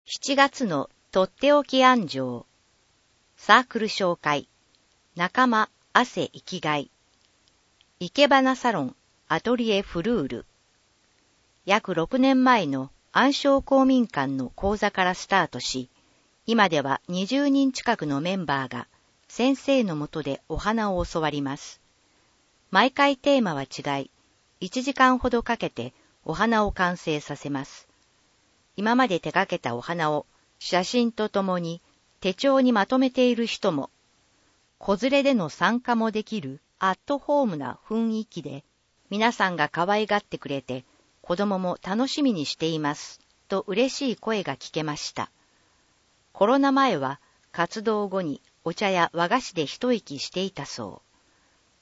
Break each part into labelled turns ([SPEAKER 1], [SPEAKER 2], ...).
[SPEAKER 1] 7月のとっておき案上。サークル紹介。仲間、汗生きがい。生け花サロン、アトリエフルール。約6年前の暗礁公民館の講座からスタートし、今では20人近くのメンバーが先生の下でお花を教わります。毎回テーマは違い、1時間ほどかけてお花を完成させます。今まで手掛けたお花を写真とともに手帳にまとめている人も、子連れでの参加もできるアットホームな雰囲気で、皆さんが可愛がってくれて、子供も楽しみにしています、と嬉しい声が聞けました。コロナ前は活動後にお茶や和菓子で一息していたそう。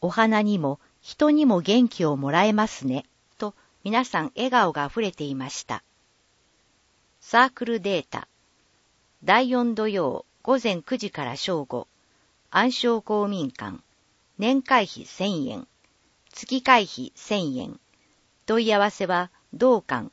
[SPEAKER 1] お花にも人にも元気をもらえますね、と皆さん笑顔があふれていました。サークルデータ。第4土曜午前9時から正午。暗礁公民館。年会費1000円。月会費1000円。問い合わせは同館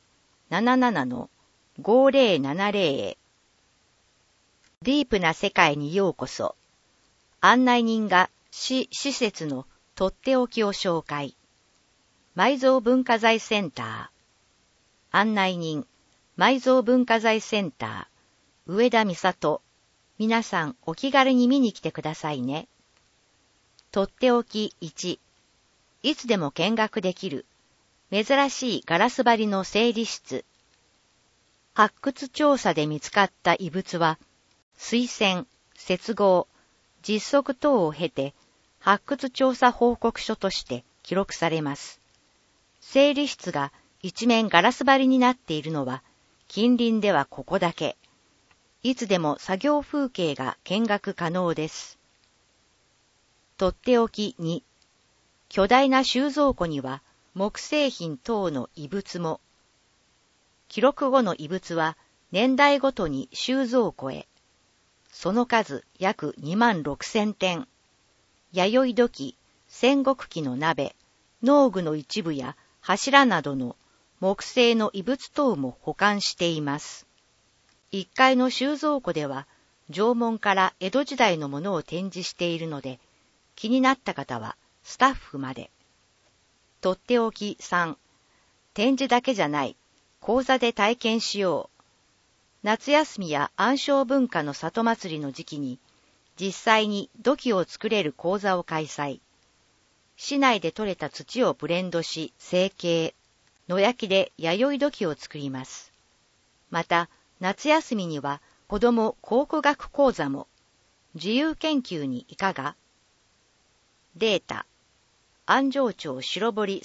[SPEAKER 1] 77-5070 へ。ディープな世界にようこそ。案内人が施設のとっておきを紹介。埋蔵文化財センター。案内人、埋蔵文化財センター、上田美里。皆さんお気軽に見に来てくださいね。とっておき1。いつでも見学できる。珍しいガラス張りの整理室。発掘調査で見つかった遺物は、推薦、接合、実測等を経て、発掘調査報告書として記録されます。整理室が一面ガラス張りになっているのは、近隣ではここだけ。いつでも作業風景が見学可能です。とっておき2。巨大な収蔵庫には木製品等の遺物も。記録後の遺物は年代ごとに収蔵庫へ。その数約26,000点。弥生土器、戦国期の鍋、農具の一部や柱などの木製の遺物等も保管しています。1階の収蔵庫では縄文から江戸時代のものを展示しているので、気になった方はスタッフまで。とっておき3。展示だけじゃない。講座で体験しよう。夏休みや暗礁文化の里祭りの時期に、実際に土器を作れる講座を開催。市内で採れた土をブレンドし、成形。野焼きで弥生土器を作ります。また、夏休みには子ども考古学講座も。自由研究にいかが？データ。安城町白堀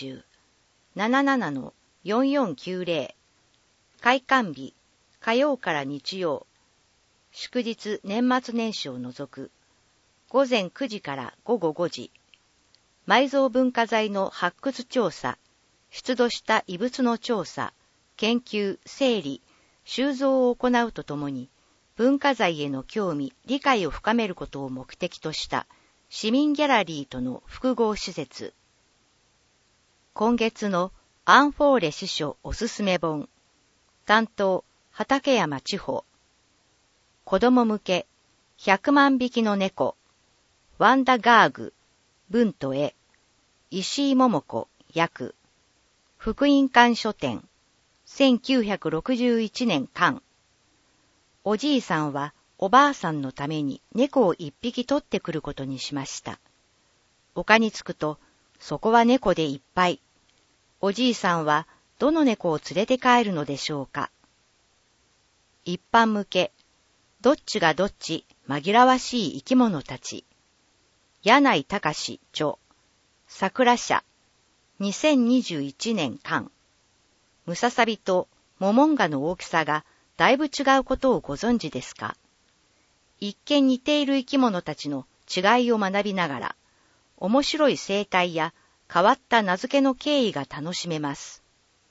[SPEAKER 1] 30。77-4490。開館日。火曜から日曜。祝日年末年始を除く。午前9時から午後5時。埋蔵文化財の発掘調査。出土した遺物の調査、研究、整理、収蔵を行うとともに、文化財への興味、理解を深めることを目的とした市民ギャラリーとの複合施設。今月のアンフォーレ司書おすすめ本。担当、畠山千穂。子供向け、100万匹の猫。ワンダガーグ、文と絵。石井桃子、訳。福音館書店、1961年刊。おじいさんはおばあさんのために猫を一匹取ってくることにしました。丘に着くと、そこは猫でいっぱい。おじいさんはどの猫を連れて帰るのでしょうか。一般向け、どっちがどっち紛らわしい生き物たち。柳井隆著、桜社。2021年刊。ムササビとモモンガの大きさがだいぶ違うことをご存知ですか？一見似ている生き物たちの違いを学びながら、面白い生態や変わった名付けの経緯が楽しめます。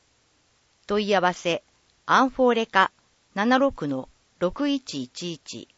[SPEAKER 1] 問い合わせ、アンフォーレカ 76-6111